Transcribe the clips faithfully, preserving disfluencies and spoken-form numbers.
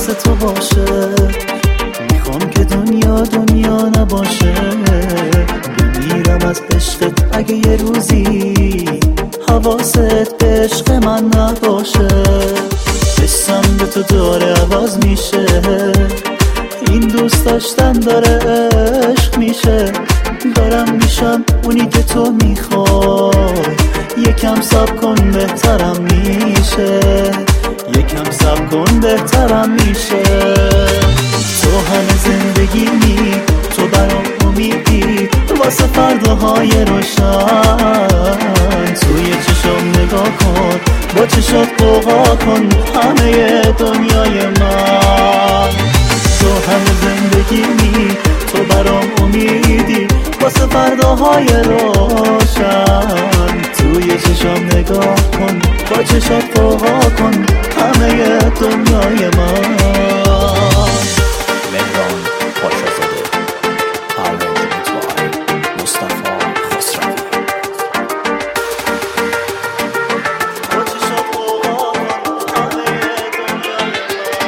واسه تو باشه. میخوام که دنیا دنیا نباشه. بمیرم از عشقت اگه یه روزی حواست به عشق من نباشه. حسم به تو داره عوض میشه. این دوست داشتن داره عشق میشه. دارم میشم اونی که تو میخوای. یکم صبر کن بهترم میشه. یکم صبر کن بهترم میشه. تو همه زندگی می تو برام امیدی واسه فرداهای روشن. توی چشم نگاه کن با چشات قوقا کن همه دنیای من. تو همه زندگی می تو برام امیدی واسه فرداهای روشن. توی چشم نگاه کن با چشات قوقا کن همه دنیای من. مهران پاشازاده، آرنجمنت بای مصطفی خسروی. با چشات قوقا کن همه دنیای من.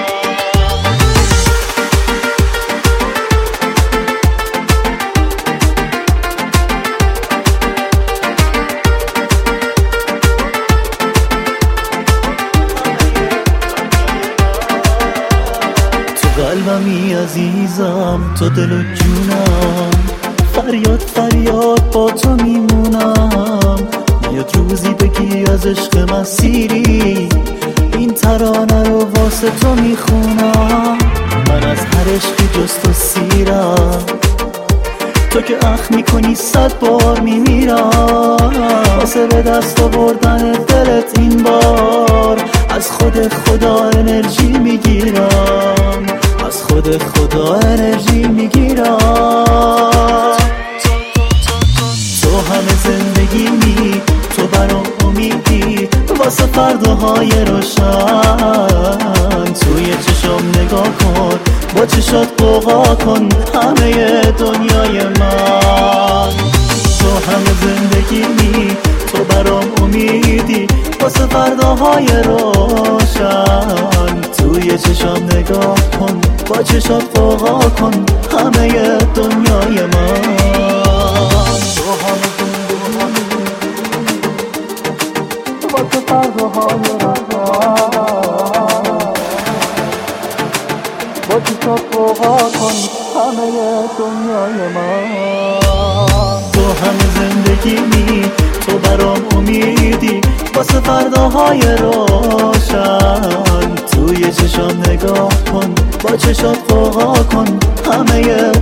قلبمی عزیزم تو دل و جونم. فریاد فریاد با تو میمونم. میاد روزی بگی از عشق مسیری. این ترانه رو واسه تو میخونم. من از هر عشقی جز تو سیرم. تو که اخ میکنی صد بار میمیرم. واسه به دست آوردن دلت این بار از خود خدا انرژی میگیرم. از خود خدا انرژی میگیرم. تو همه زندگی می تو برام امیدی واسه فرداهای روشن. توی چشم نگاه کن با چشات قوقا کن همه دنیای من. تو همه زندگی می تو برام امیدی واسه فرداهای روشن. توی چشم نگاه کن با چشات قوقا کن همه دنیای من. تو همه زندگی واسه فرداهای روشن. با چشات قوقا کن همه دنیای من. تو همه زندگی می تو برام امیدی واسه فرداهای روشن. توی چشم نگاه کن با چشات قوقا کن همه